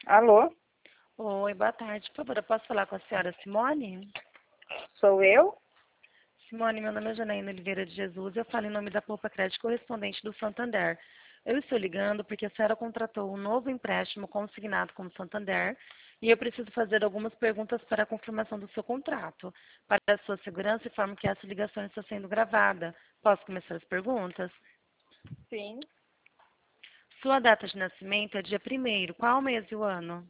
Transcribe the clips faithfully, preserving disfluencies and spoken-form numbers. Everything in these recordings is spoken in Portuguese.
Alô, Oi, boa tarde. Por favor, eu posso falar com a senhora Simone? sou eu? Simone, meu nome é Janaína Oliveira de Jesus. Eu falo em nome da Poupa Crédito correspondente do Santander. Eu estou ligando porque a senhora contratou um novo empréstimo consignado como Santander e eu preciso fazer algumas perguntas para a confirmação do seu contrato. Para a sua segurança, informo que essa ligação está sendo gravada. Posso começar as perguntas? Sim. Sua data de nascimento é dia primeiro. Qual o mês e o ano?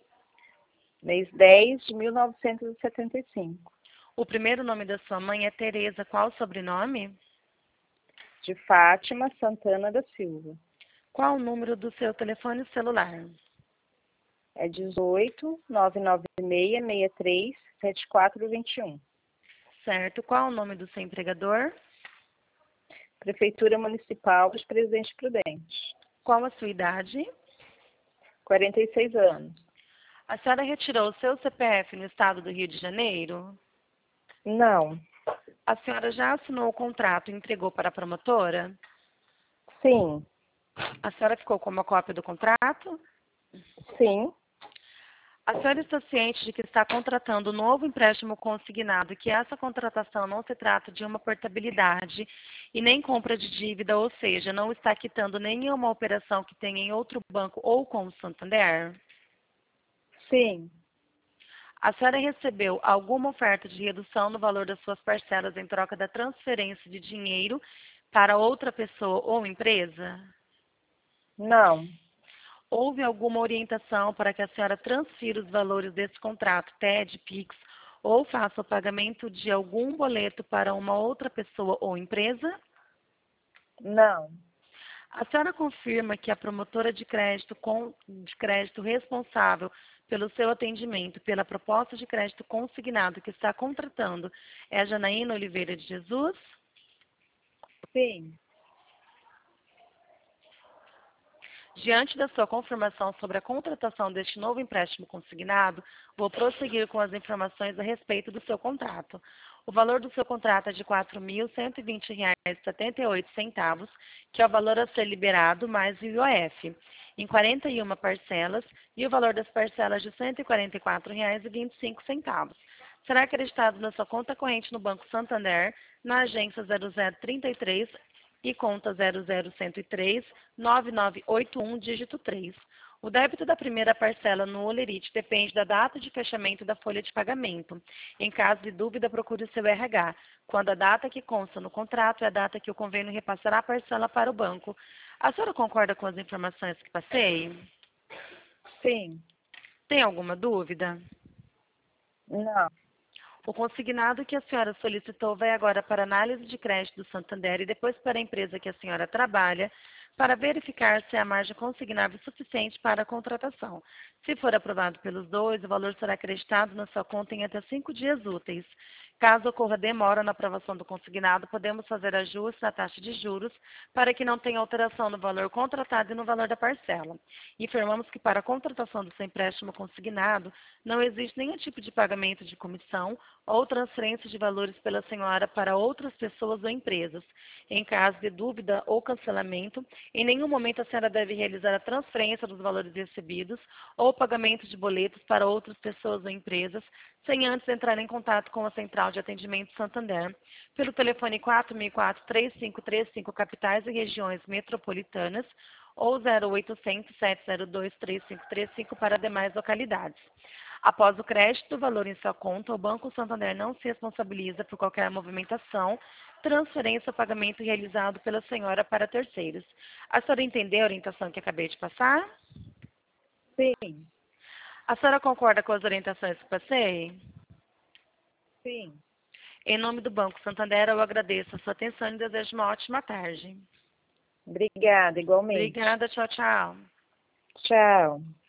Mês dez de mil novecentos e setenta e cinco. O primeiro nome da sua mãe é Tereza. Qual o sobrenome? De Fátima Santana da Silva. Qual o número do seu telefone celular? É dezoito, nove nove seis, seis três, sete quatro dois um. Certo. Qual o nome do seu empregador? Prefeitura Municipal de Presidente Prudente. Qual a sua idade? quarenta e seis anos. A senhora retirou o seu C P F no estado do Rio de Janeiro? Não. A senhora já assinou o contrato e entregou para a promotora? Sim. A senhora ficou com uma cópia do contrato? Sim. A senhora está ciente de que está contratando um novo empréstimo consignado e que essa contratação não se trata de uma portabilidade e nem compra de dívida, ou seja, não está quitando nenhuma operação que tenha em outro banco ou com o Santander? Sim. A senhora recebeu alguma oferta de redução no valor das suas parcelas em troca da transferência de dinheiro para outra pessoa ou empresa? Não. Houve alguma orientação para que a senhora transfira os valores desse contrato, T E D, Pix, ou faça o pagamento de algum boleto para uma outra pessoa ou empresa? Não. A senhora confirma que a promotora de crédito, com, de crédito responsável pelo seu atendimento, pela proposta de crédito consignado que está contratando, é a Janaína Oliveira de Jesus? Sim. Diante da sua confirmação sobre a contratação deste novo empréstimo consignado, vou prosseguir com as informações a respeito do seu contrato. O valor do seu contrato é de quatro mil cento e vinte reais e setenta e oito centavos, que é o valor a ser liberado mais o I O F, em quarenta e uma parcelas, e o valor das parcelas de cento e quarenta e quatro reais e vinte e cinco centavos. Será acreditado na sua conta corrente no Banco Santander, na agência zero zero trinta e três e conta zero zero um zero três, nove nove oito um, dígito três. O débito da primeira parcela no Olerite depende da data de fechamento da folha de pagamento. Em caso de dúvida, procure o seu R H, quando a data que consta no contrato é a data que o convênio repassará a parcela para o banco. A senhora concorda com as informações que passei? Sim. Tem alguma dúvida? Não. O consignado que a senhora solicitou vai agora para análise de crédito do Santander e depois para a empresa que a senhora trabalha, para verificar se a margem consignável é suficiente para a contratação. Se for aprovado pelos dois, o valor será acreditado na sua conta em até cinco dias úteis. Caso ocorra demora na aprovação do consignado, podemos fazer ajuste na taxa de juros para que não tenha alteração no valor contratado e no valor da parcela. Informamos que para a contratação do seu empréstimo consignado, não existe nenhum tipo de pagamento de comissão ou transferência de valores pela senhora para outras pessoas ou empresas. Em caso de dúvida ou cancelamento, em nenhum momento a senhora deve realizar a transferência dos valores recebidos ou pagamento de boletos para outras pessoas ou empresas, sem antes entrar em contato com a Central de Atendimento Santander, pelo telefone quatro mil e quatro, três cinco três cinco, capitais e regiões metropolitanas, ou zero oitocentos, sete zero dois, três cinco três cinco para demais localidades. Após o crédito do valor em sua conta, o Banco Santander não se responsabiliza por qualquer movimentação, transferência ou pagamento realizado pela senhora para terceiros. A senhora entendeu a orientação que acabei de passar? Sim. A senhora concorda com as orientações que passei? Sim. Em nome do Banco Santander, eu agradeço a sua atenção e desejo uma ótima tarde. Obrigada, igualmente. Obrigada, tchau, tchau. Tchau.